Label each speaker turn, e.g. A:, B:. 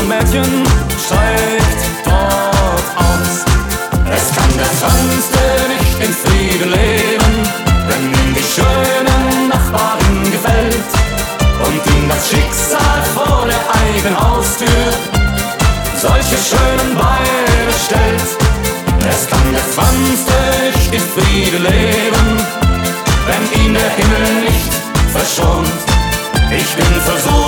A: Mädchen steigt dort aus. Es kann der Fremde nicht in Frieden leben, wenn ihm die schöne Nachbarin gefällt und ihm das Schicksal vor der eigenen Haustür solche schönen Beine stellt. Es kann der Fremde nicht in Frieden leben, wenn ihn der Himmel nicht verschont. Ich bin versucht